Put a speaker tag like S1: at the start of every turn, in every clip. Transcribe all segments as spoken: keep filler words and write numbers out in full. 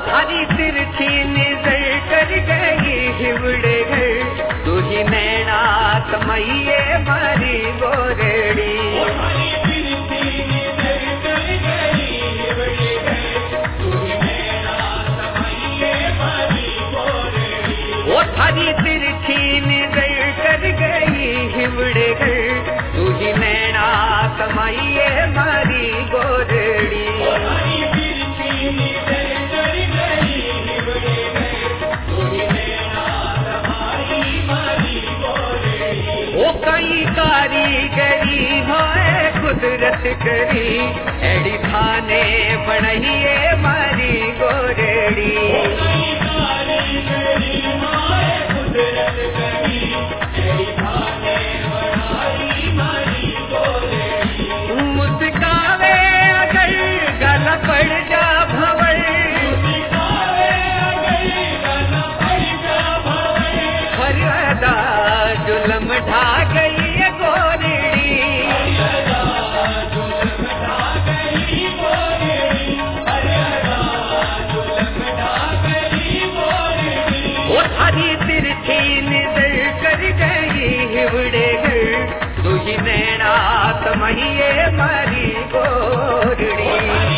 S1: थारी तिरछी नजर कर गई हिवड़े घर, तू ही नैना तमैये मारी गोरड़ी। वो थारी तिरछी नजर कर गई हिवड़े घर, तू ही नैना तमैये मारी गोरड़ी। वो कई कारीगरी है कुदरत करी, एड़ी थाने बनइए मारी गोरड़ी। मुस्कावे अगर गला पड़ जा भंवर, फरियादा जुल्म ढा गई है गोरड़ी। वो थारी तिरछी नजर कर गई हिवड़े घर, तू ही नैना तमैये मारी गोरड़ी।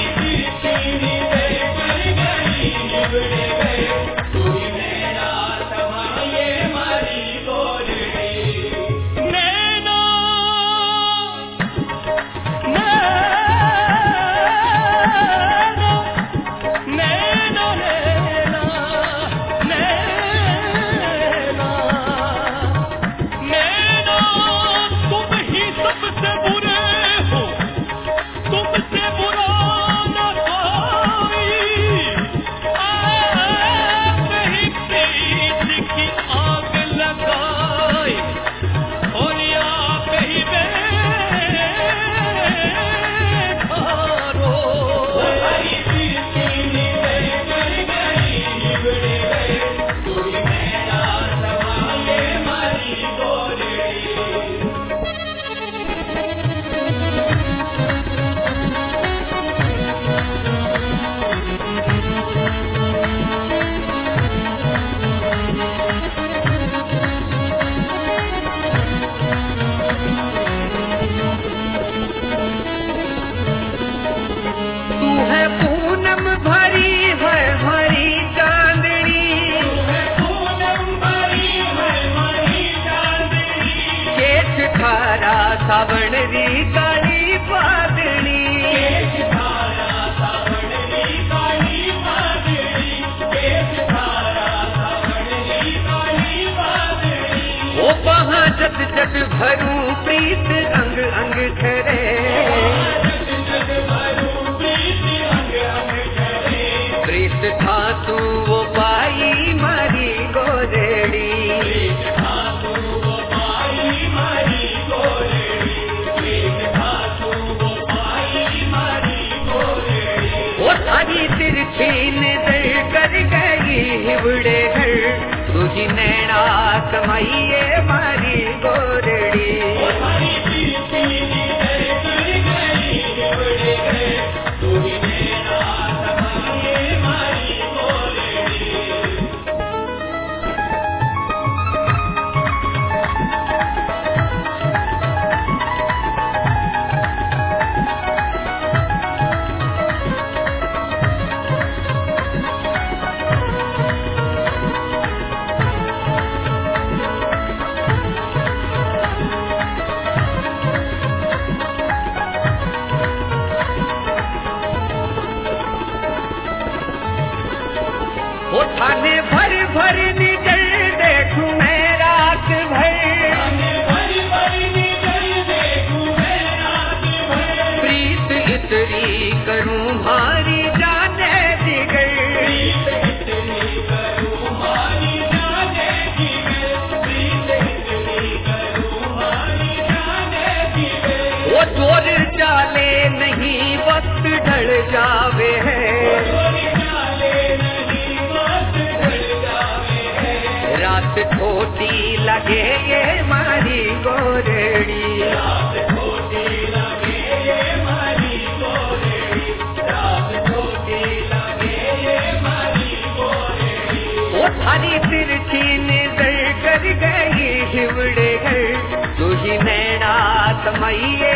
S1: सावण री काली बादली, वो वहाँ जट जट भरूं प्रीत अंग अंग करे, प्रीत था तू वो पाई मारी गोरड़ी। थारी तिरछी नजर कर गई हिवड़े घर, तुझी नैना तमैये मारी गोरड़ी। वो थाने भर भर निकल देखूं मैं रात भर, प्रीत इतरी करूं भारी जाने दिगर। वो जोर चाले नहीं वक्त ढल जावे है, समैया